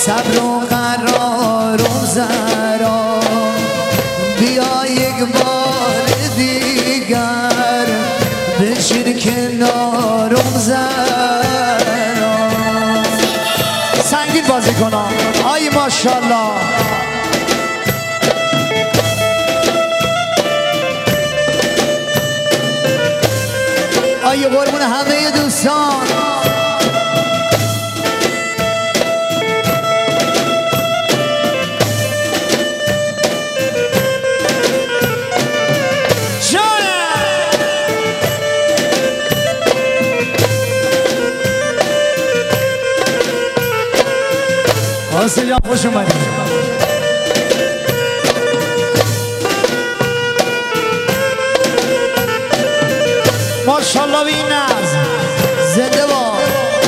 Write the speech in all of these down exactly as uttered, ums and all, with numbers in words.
صبر و قرار و زرا بیا یک بار دیگر بشین کنارم زرا سنگین بازی کنم آی ماشالله آی قربون همه دوستان حاصل جان خوش اومدید ماشالله بی ناز زنده باد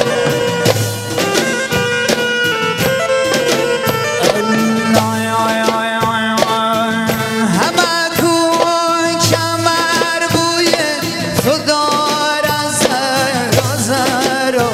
همه کن کمر بوی تو دار از زرا زرا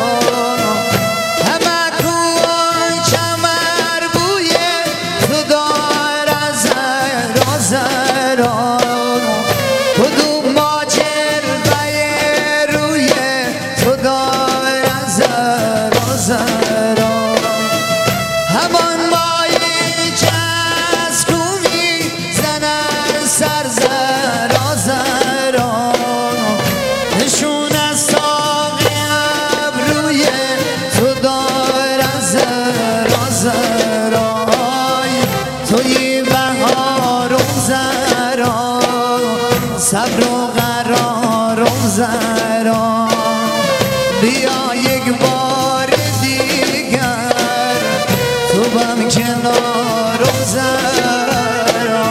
کدوم ماجر بیر روی تو دار زرا زرا همان مایی چسکومی زنن سر زرا زرا نشون از ساقی ابروی تو دار زرا زرا توی بهارم زرا صبر و قرارم زرا بیا یک بار دیگر تو بم کنارم زرا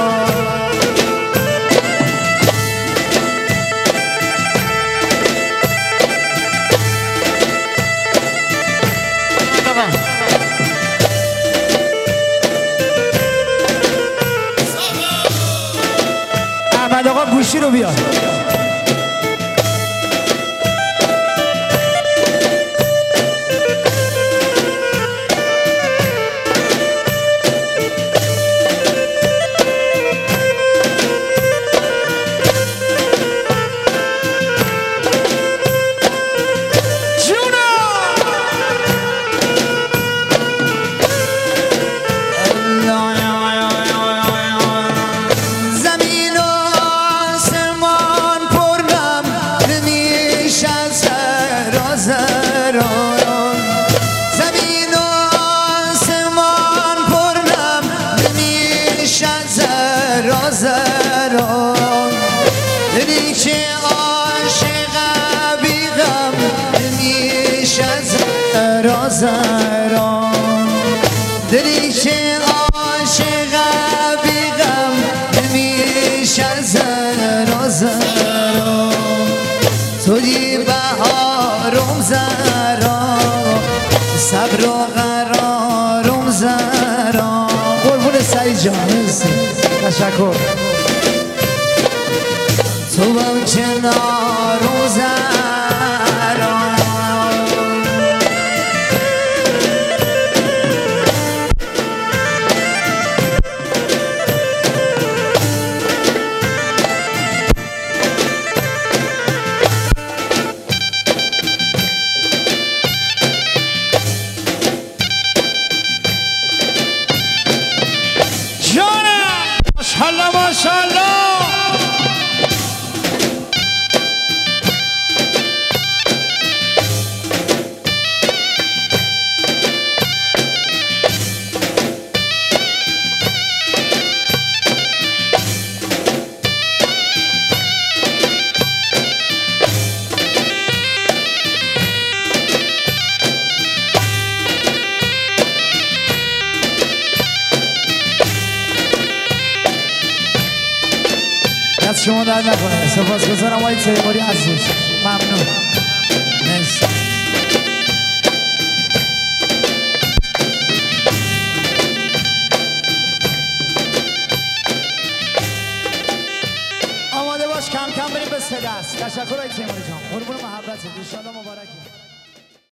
احمد آقا گوشی رو بیار زمین و آسمان پرنم نمیشن زرا زرا دلی که عاشق بی غم نمیشن زرا زرا دلی که عاشق بی غم نمیشن زرا زرا توی بهارم زرا صبر و قرارم زرا قربون سعید جان تشکر تو بم کنارم زرا ماشالله ماشالله شما در نکنه سپاس گذارم آقای تیموری عزیز ممنون